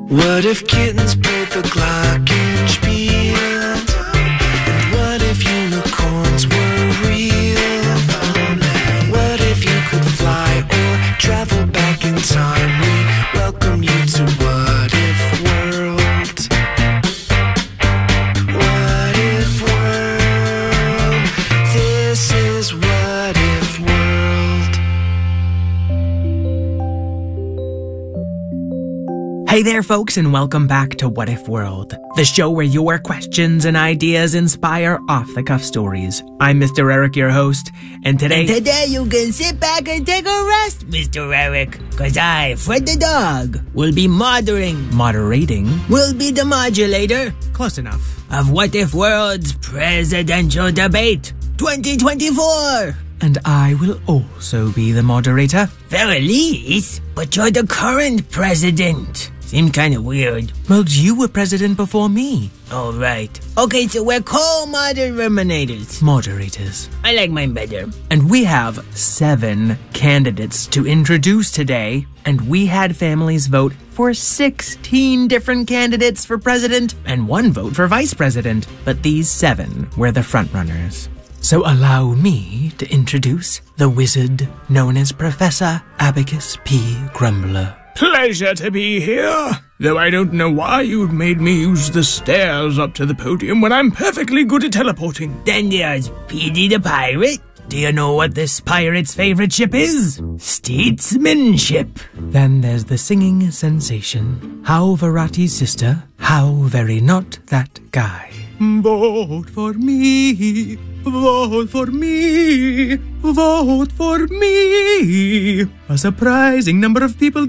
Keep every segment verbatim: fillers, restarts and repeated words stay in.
What if kittens played the glockenspiel? And what if unicorns were real? What if you could fly or travel back in time? We welcome you to What If World. What If World? This is What If World. Hey there, folks, and welcome back to What If World, the show where your questions and ideas inspire off-the-cuff stories. I'm Mister Eric, your host, and today... And today you can sit back and take a rest, Mister Eric, because I, Fred the dog, will be moderating... Moderating? Will be the modulator... Close enough. ...of What If World's presidential debate twenty twenty-four. And I will also be the moderator. Felice, but you're the current president. Seemed kind of weird. Well, you were president before me. All right. Okay, so we're co-moderators. Moderators. I like mine better. And we have seven candidates to introduce today, and we had families vote for sixteen different candidates for president and one vote for vice president. But these seven were the frontrunners. So allow me to introduce the wizard known as Professor Abacus P. Grumbler. Pleasure to be here, though I don't know why you'd made me use the stairs up to the podium when I'm perfectly good at teleporting. Then there's Petey the pirate. Do you know what this pirate's favorite ship is? Statesmanship. Then there's the singing sensation, How Varati's sister, how very not that guy. Vote for me, vote for me, vote for me. A surprising number of people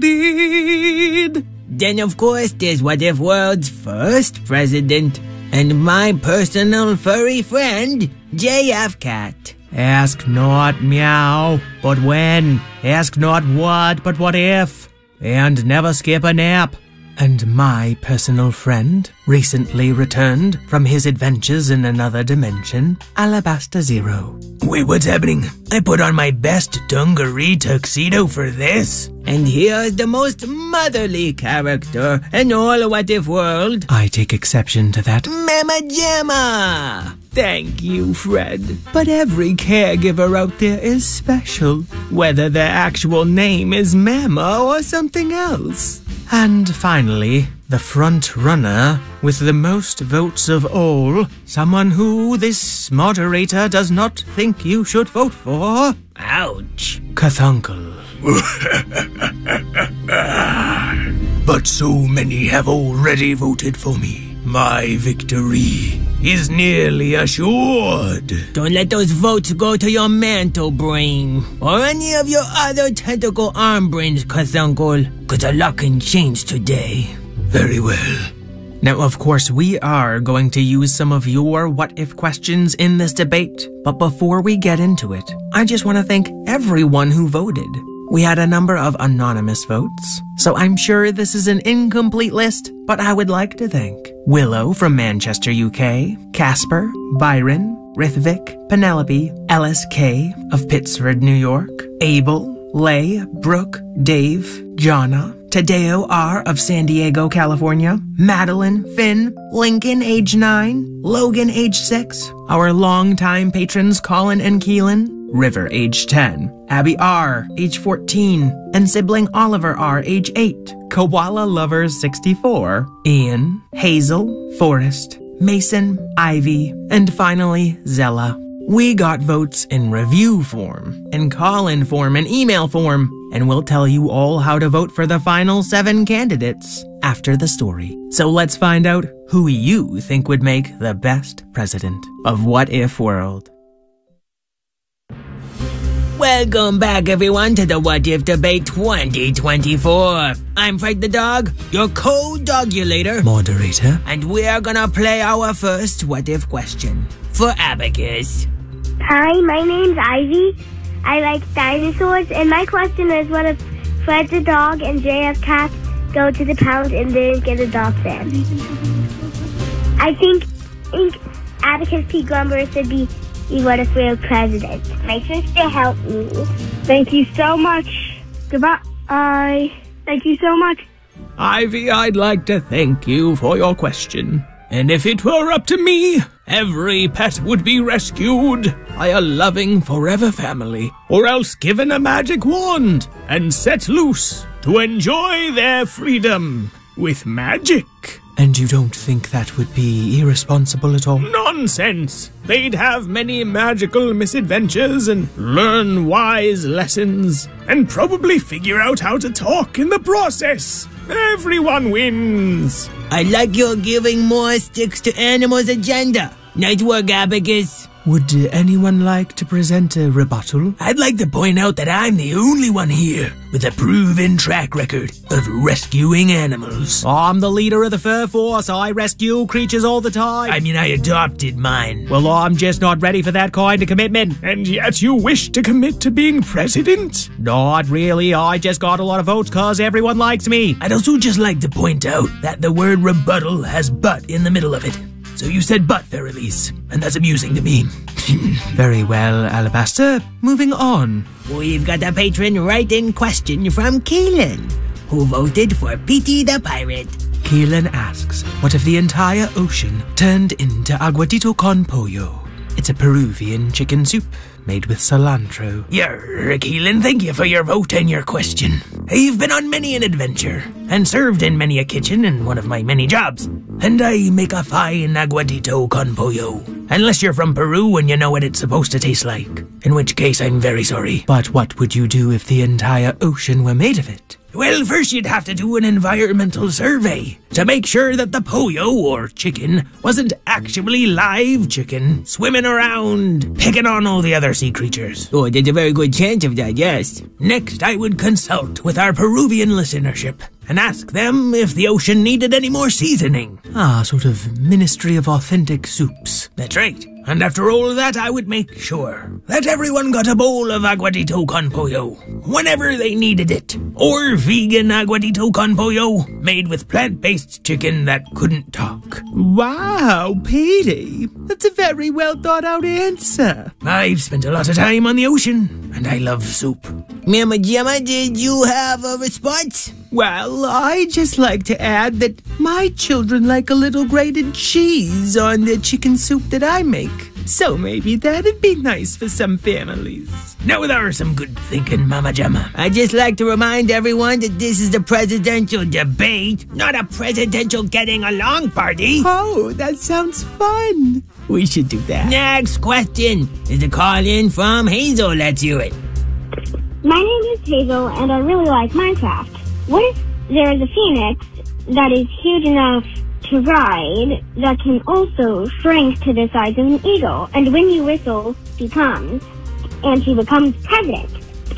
did. Then, of course, there's What If World's first president and my personal furry friend, J F Cat. Ask not meow, but when. Ask not what, but what if. And never skip a nap. And my personal friend, recently returned from his adventures in another dimension, Alabaster Zero. Wait, what's happening? I put on my best dungaree tuxedo for this. And here's the most motherly character in all What If World. I take exception to that. Mama Jamma! Thank you, Fred. But every caregiver out there is special, whether their actual name is Mama or something else. And finally, the front runner with the most votes of all, someone who this moderator does not think you should vote for. Ouch. Cthulhu. But so many have already voted for me. My victory is nearly assured. Don't let those votes go to your mantle brain or any of your other tentacle arm brains, Cthulhu, because a lot can change today. Very well. Now, of course, we are going to use some of your what-if questions in this debate. But before we get into it, I just want to thank everyone who voted. We had a number of anonymous votes, so I'm sure this is an incomplete list, but I would like to thank Willow from Manchester, U K, Casper, Byron, Rithvik, Penelope, Ellis K of Pittsford, New York, Abel, Lay, Brooke, Dave, Jonna, Tadeo R of San Diego, California, Madeline, Finn, Lincoln, age nine, Logan, age six, our longtime patrons Colin and Keelan, River, age ten, Abby R, age fourteen, and sibling Oliver R, age eight, Koala Lovers sixty-four, Ian, Hazel, Forrest, Mason, Ivy, and finally Zella. We got votes in review form, in call-in form, and email form, and we'll tell you all how to vote for the final seven candidates after the story. So let's find out who you think would make the best president of What If World. Welcome back, everyone, to the What If Debate twenty twenty-four. I'm Fred the dog, your co-dogulator, moderator, and we're gonna play our first What If question for Abacus. Hi, my name's Ivy. I like dinosaurs, and my question is, what if Fred the dog and J F Cat go to the pound and didn't get a dog there? I think, think Abacus P. Grumbler should be What If World president. My sister helped me. Thank you so much. Goodbye. Thank you so much. Ivy, I'd like to thank you for your question. And if it were up to me, every pet would be rescued by a loving forever family, or else given a magic wand and set loose to enjoy their freedom with magic. And you don't think that would be irresponsible at all? Nonsense! They'd have many magical misadventures and learn wise lessons, and probably figure out how to talk in the process. Everyone wins. I like your giving more sticks to animals agenda. Nice work, Abacus. Would uh, anyone like to present a rebuttal? I'd like to point out that I'm the only one here with a proven track record of rescuing animals. I'm the leader of the Fur Force. I rescue creatures all the time. I mean, I adopted mine. Well, I'm just not ready for that kind of commitment. And yet you wish to commit to being president? Not really. I just got a lot of votes because everyone likes me. I'd also just like to point out that the word rebuttal has but in the middle of it. So you said but, Feralise, and that's amusing to me. Very well, Alabaster. Moving on. We've got a patron writing question from Keelan, who voted for Petey the Pirate. Keelan asks, what if the entire ocean turned into aguadito con pollo? It's a Peruvian chicken soup made with cilantro. Yer, Keelan, thank you for your vote and your question. I've been on many an adventure, and served in many a kitchen in one of my many jobs, and I make a fine aguadito con pollo. Unless you're from Peru and you know what it's supposed to taste like, in which case I'm very sorry. But what would you do if the entire ocean were made of it? Well, first you'd have to do an environmental survey to make sure that the pollo, or chicken, wasn't actually live chicken swimming around, picking on all the other sea creatures. Oh, there's a very good chance of that, yes. Next, I would consult with our Peruvian listenership and ask them if the ocean needed any more seasoning. Ah, sort of Ministry of Authentic Soups. That's right. And after all of that, I would make sure that everyone got a bowl of aguadito con pollo whenever they needed it. Or vegan aguadito con pollo made with plant-based chicken that couldn't talk. Wow, Petey. That's a very well thought out answer. I've spent a lot of time on the ocean, and I love soup. Mama Gemma, did you have a response? Well, I'd just like to add that my children like a little grated cheese on the chicken soup that I make. So maybe that'd be nice for some families. Now there are some good thinking, Mama Gemma. I'd just like to remind everyone that this is a presidential debate, not a presidential getting along party. Oh, that sounds fun. We should do that. Next question is a call in from Hazel. Let's hear it. My name is Hazel, and I really like Minecraft. What if there is a phoenix that is huge enough to ride that can also shrink to the size of an eagle, and when you whistle, she comes, and she becomes president?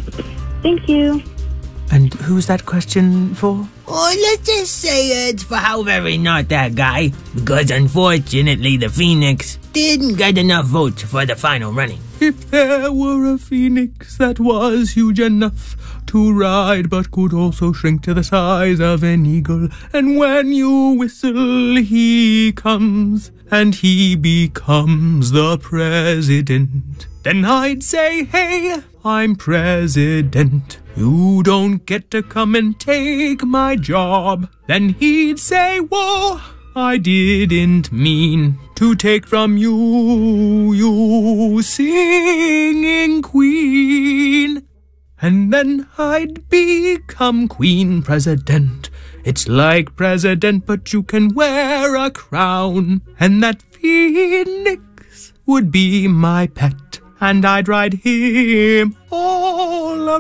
Thank you. And who's that question for? Oh, let's just say it's for how very not that guy, because unfortunately the phoenix didn't get enough votes for the final running. If there were a phoenix that was huge enough to ride but could also shrink to the size of an eagle, and when you whistle he comes and he becomes the president, then I'd say, hey, I'm president. You don't get to come and take my job. Then he'd say, whoa, I didn't mean to take from you, you singing queen. And then I'd become queen president. It's like president, but you can wear a crown. And that phoenix would be my pet, and I'd ride him all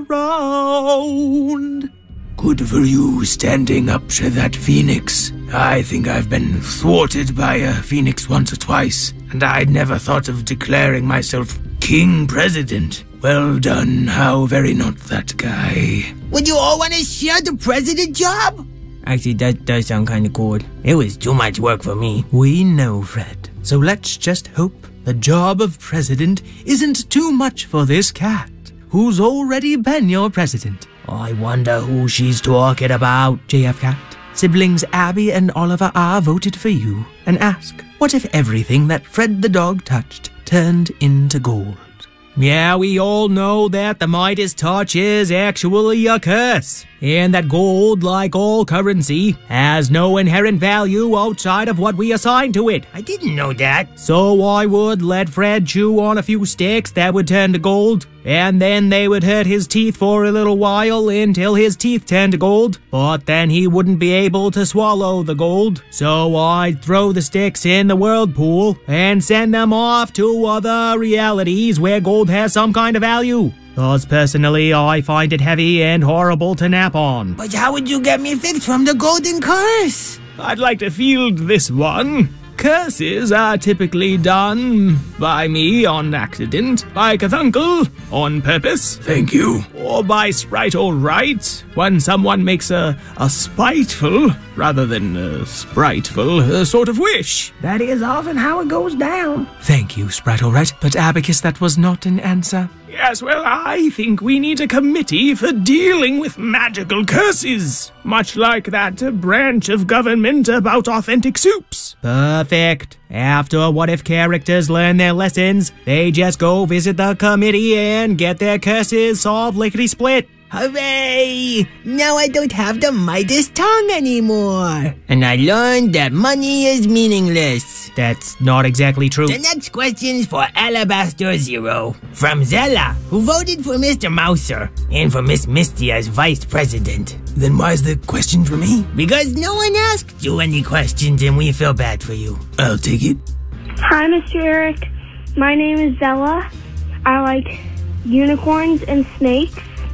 around. Good for you standing up to that phoenix. I think I've been thwarted by a phoenix once or twice, and I'd never thought of declaring myself king president. Well done, how very not that guy. Would you all want to share the president job? Actually, that does sound kind of cool. It was too much work for me. We know, Fred. So let's just hope the job of president isn't too much for this cat, who's already been your president. I wonder who she's talking about. J F Cat, siblings Abby and Oliver R voted for you and ask, what if everything that Fred the dog touched turned into gold? Yeah, we all know that the Midas touch is actually a curse, and that gold, like all currency, has no inherent value outside of what we assign to it. I didn't know that. So I would let Fred chew on a few sticks that would turn to gold, and then they would hurt his teeth for a little while until his teeth turned to gold, but then he wouldn't be able to swallow the gold. So I'd throw the sticks in the whirlpool and send them off to other realities where gold has some kind of value. Because personally, I find it heavy and horrible to nap on. But how would you get me fixed from the golden curse? I'd like to field this one. Curses are typically done by me on accident, by Cthulhu on purpose. Thank you. Or by Sprite or right, when someone makes a, a spiteful, rather than a spriteful, uh, sort of wish. That is often how it goes down. Thank you, Sprite or right, but Abacus, that was not an answer. Yes, well, I think we need a committee for dealing with magical curses, much like that uh, branch of government about authentic soups. Perfect. After What If characters learn their lessons, they just go visit the committee and get their curses solved lickety-split. Hooray! Now I don't have the Midas tongue anymore. And I learned that money is meaningless. That's not exactly true. The next question's for Alabaster Zero. From Zella, who voted for Mister Mouser and for Miss Misty as vice president. Then why is the question for me? Because no one asked you any questions and we feel bad for you. I'll take it. Hi, Mister Eric. My name is Zella. I like unicorns and snakes.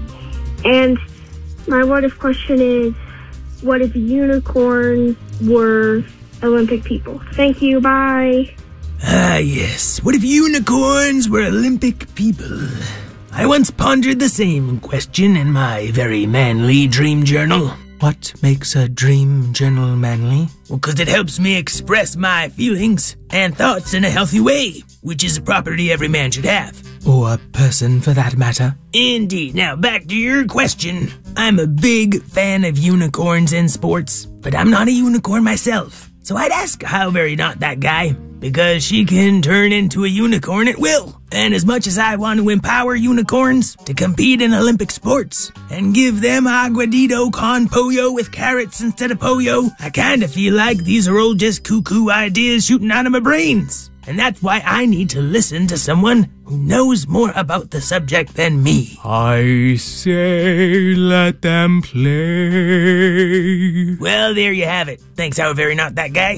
And my what if question is, what if unicorns were Olympic people? Thank you, bye. Ah, yes. What if unicorns were Olympic people? I once pondered the same question in my very manly dream journal. What makes a dream journal manly? Well, because it helps me express my feelings and thoughts in a healthy way, which is a property every man should have. Or a person, for that matter. Indeed. Now, back to your question. I'm a big fan of unicorns in sports, but I'm not a unicorn myself. So I'd ask How Very Not That Guy, because she can turn into a unicorn at will. And as much as I want to empower unicorns to compete in Olympic sports and give them aguadito con pollo with carrots instead of pollo, I kinda feel like these are all just cuckoo ideas shooting out of my brains. And that's why I need to listen to someone who knows more about the subject than me. I say let them play. Well, there you have it. Thanks, How Very Not That Guy.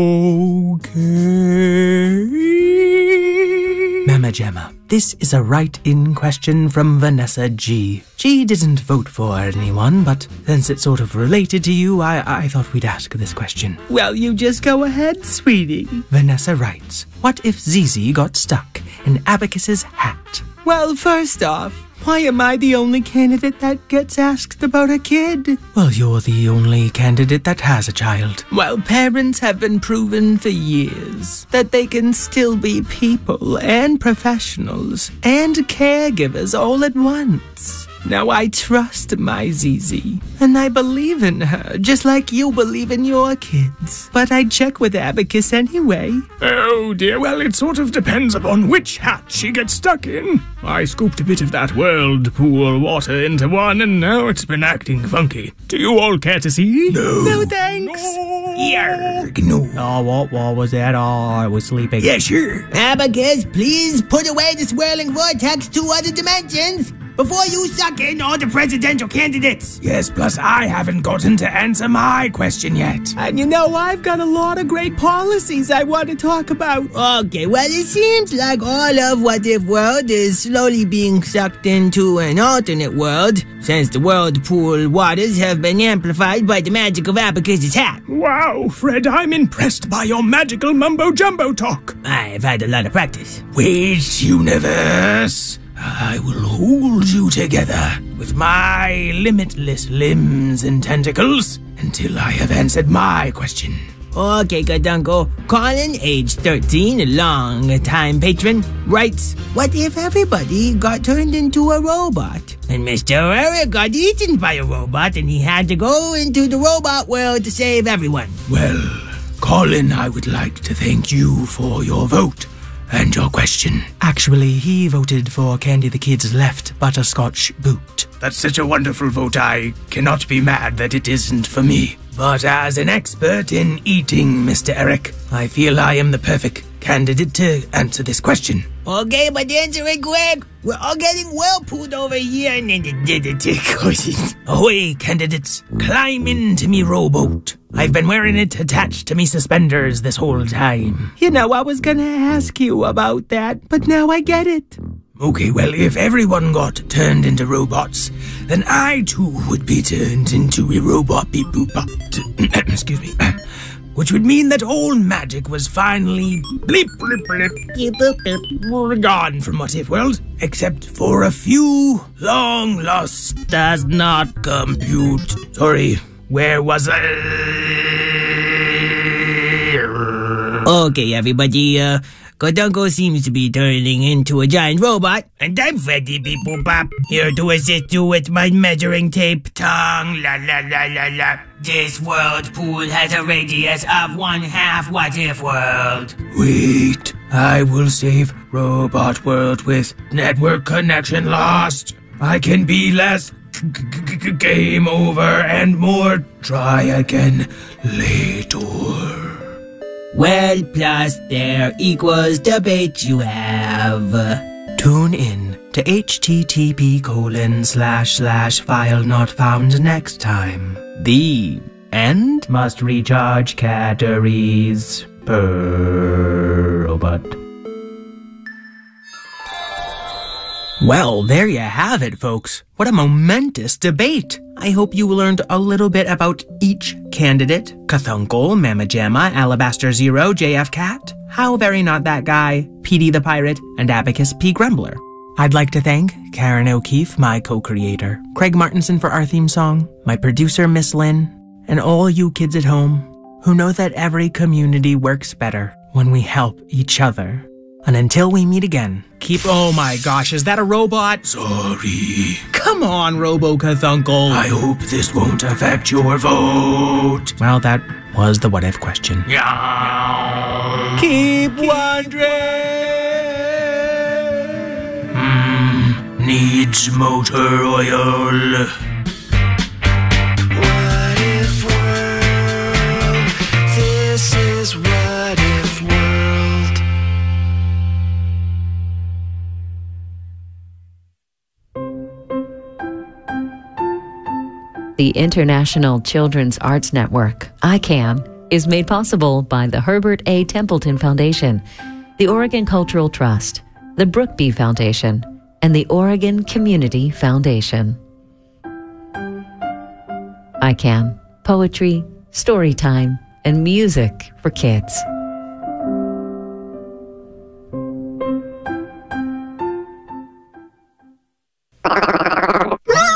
Okay. Mama Gemma, this is a write-in question from Vanessa G. She didn't vote for anyone, but since it sort of related to you, I, I thought we'd ask this question. Well, you just go ahead, sweetie. Vanessa writes, what if Zizi got stuck in Abacus's hat? Well, first off, why am I the only candidate that gets asked about a kid? Well, you're the only candidate that has a child. Well, parents have been proven for years that they can still be people and professionals and caregivers all at once. Now, I trust my Zizi, and I believe in her, just like you believe in your kids. But I'd check with Abacus anyway. Oh dear, well, it sort of depends upon which hat she gets stuck in. I scooped a bit of that whirlpool water into one, and now it's been acting funky. Do you all care to see? No. No, thanks. No. Yarg, no. Oh, what, what was that? Oh, I was sleeping. Yeah, sure. Abacus, please put away the swirling vortex to other dimensions before you suck in all the presidential candidates. Yes, plus I haven't gotten to answer my question yet. And you know, I've got a lot of great policies I want to talk about. Okay, well, it seems like all of What If World is slowly being sucked into an alternate world, since the whirlpool waters have been amplified by the magic of Abacus's hat. Wow, Fred, I'm impressed by your magical mumbo-jumbo talk. I've had a lot of practice. Which universe? I will hold you together with my limitless limbs and tentacles until I have answered my question. Okay, Gadunko. Colin, age thirteen, a long-time patron, writes, what if everybody got turned into a robot? And Mister Eric got eaten by a robot and he had to go into the robot world to save everyone. Well, Colin, I would like to thank you for your vote. And your question? Actually, he voted for Candy the Kid's left butterscotch boot. That's such a wonderful vote, I cannot be mad that it isn't for me. But as an expert in eating, Mister Eric, I feel I am the perfect candidate to answer this question. Okay, but answer it quick. We're all getting well pulled over here. Ahoy, candidates. Climb into me rowboat. I've been wearing it attached to me suspenders this whole time. You know, I was gonna ask you about that, but now I get it. Okay, well, if everyone got turned into robots, then I too would be turned into a robot beep boop bop. Excuse me. Which would mean that all magic was finally bleep bleep bleep gone from What If World, except for a few long lost does not compute. Sorry, where was I? Okay, everybody, uh, Kodunko seems to be turning into a giant robot, and I'm Freddy Beeple Bop, here to assist you with my measuring tape tongue. La la la la la. This world pool has a radius of one half What If World. Wait, I will save Robot World with network connection lost. I can be less game over and more try again later. Well, plus there equals debate you have. Tune in to http colon slash slash file not found next time. The end must recharge calories per robot. Well, there you have it, folks. What a momentous debate. I hope you learned a little bit about each candidate. Cthulhu, Mamma Jamma, Alabaster Zero, J F Cat, How Very Not That Guy, Petey the Pirate, and Abacus P. Grumbler. I'd like to thank Karen O'Keefe, my co-creator, Craig Martinson for our theme song, my producer, Miss Lynn, and all you kids at home who know that every community works better when we help each other. And until we meet again, keep... Oh my gosh, is that a robot? Sorry. Come on, Robo-Cthulhu. I hope this won't affect your vote. Well, that was the what-if question. Yeah. Keep wondering. Hmm, needs motor oil. What if world? This is what if world. The International Children's Arts Network, I CAN, is made possible by the Herbert A. Templeton Foundation, the Oregon Cultural Trust, the Brookby Foundation, and the Oregon Community Foundation. I CAN, poetry, story time, and music for kids.